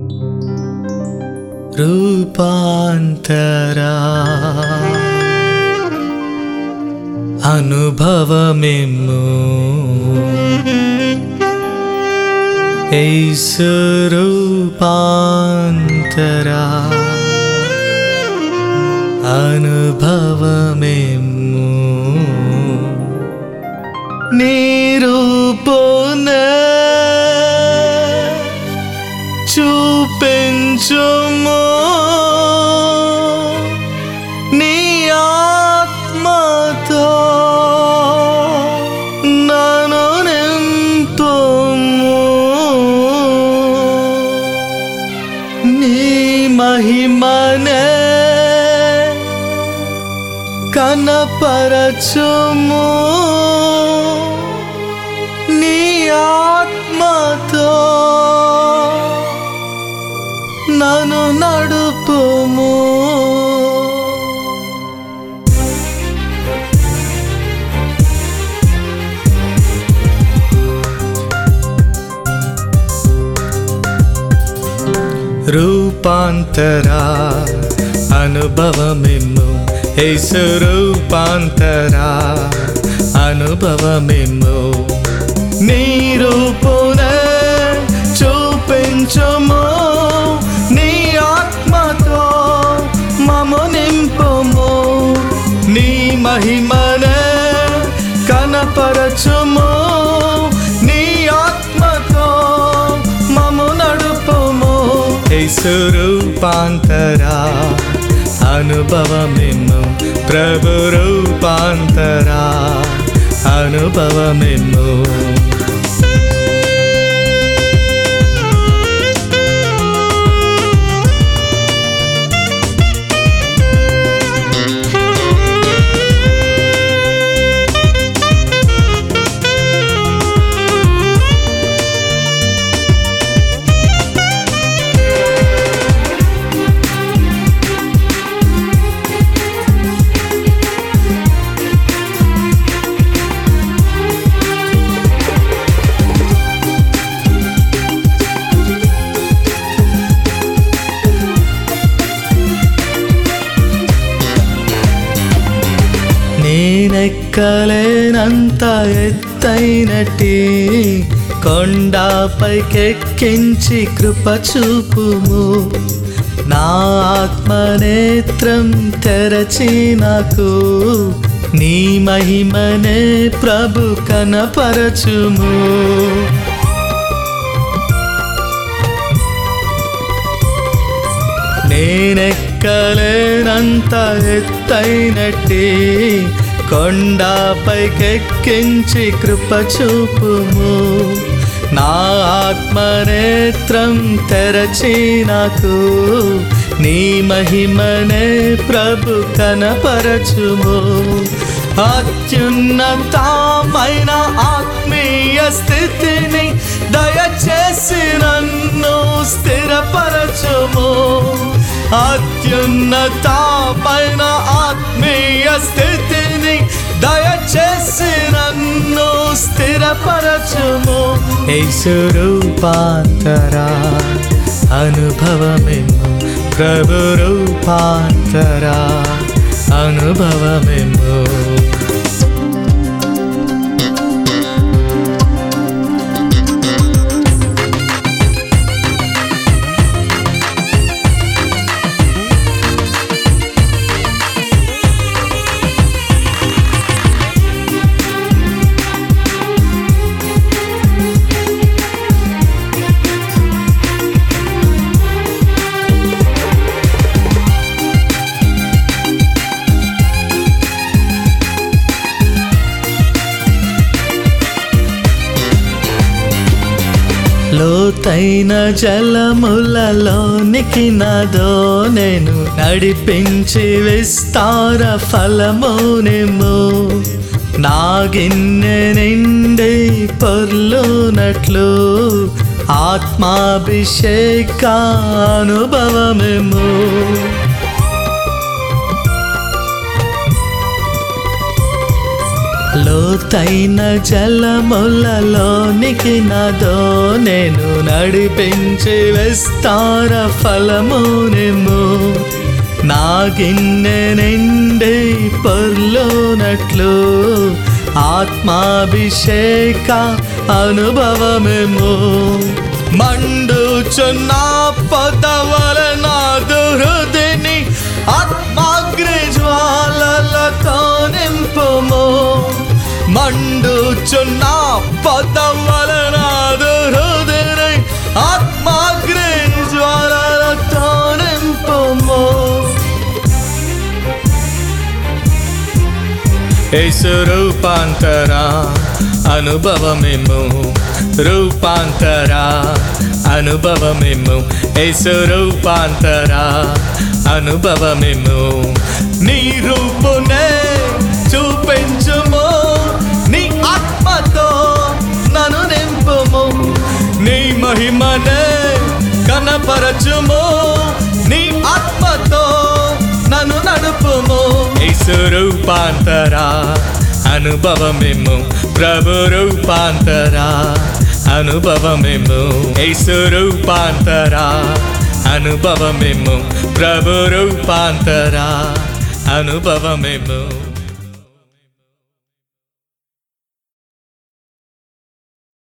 రూపాంతరా అనుభవమేమో యేసు రూపాంతరా అనుభవమేమో నీ రూపునే చూపించుము నీ ఆత్మతో నన్ను నింపుము నీ మహిమనే కనపరచుము నీ ఆత్మతో నన్ను నడుపుము రూపాంతరా అనుభవమేమో యేసు రూపాంతరా అనుభవమేమో నీ రూపునే చూపించుము నీ ఆత్మతో మమ్ము నింపుము నీ మహిమనే కనపరచుము నీ ఆత్మతో మమ్ము నడుపుము యేసు రూపాంతరా అనుభవమేమో ప్రభు రూపాంతరా అనుభవమేమో నేనెక్కలేనంత ఎత్తైనటి కొండపైకెక్కించి కృప చూపుము నా ఆత్మనేత్రం తెరచి నాకు నీ మహిమనే ప్రభు కనపరచుము నేనెక్కలేనంత ఎత్తైనటి కొండపైకెక్కించి కృప చూపుము నా ఆత్మనేత్రం తెరచి నాకు నీ మహిమనే ప్రభు కనపరచుము అత్యున్నతమైన ఆత్మీయ స్థితిని దయచేసి నన్ను స్థిరపరచుము అత్యున్నతమైన ఆత్మీయ స్థితిని దయచేసి నన్ను స్థిరపరచుము యేసు రూపాంతరా అనుభవమేమో ప్రభు రూపాంతరా అనుభవమేమో లోతైన జలములలోనికి నాదో నేను నడిపించి విస్తార ఫలమునేమో నా గిన్నె నిండి పొర్లునట్లు ఆత్మాభిషేక అనుభవమేమో లోతైన జలములలోనికి నాదో నేను నడిపించి విస్తార ఫలమునేమో నా గిన్నె నిండి పొర్లునట్లు ఆత్మాభిషేక అనుభవమేమో మండుచున్న పొదవల నాదు హృదయని ఆత్మాగ్ని జ్వాలలతో నింపుము మండుచున్న పొదవల నాదు హృదయని ఆత్మాగ్ని జ్వాలలతో నింపుము యేసు రూపాంతర అనుభవమేమో రూపాంతర అనుభవమేమో యేసు రూపాంతర అనుభవమేమో నీ రూపునే చూపించుము నీ ఆత్మతో నన్ను నింపుము నీ మహిమనే కనపరచుము నీ ఆత్మతో నన్ను నడుపుము యేసు రూపాంతర అనుభవమేమో ప్రభు రూపాంతర అనుభవమేమో యేసు రూపాంతర అనుభవమేమో ప్రభు రూపాంతర అనుభవమేమో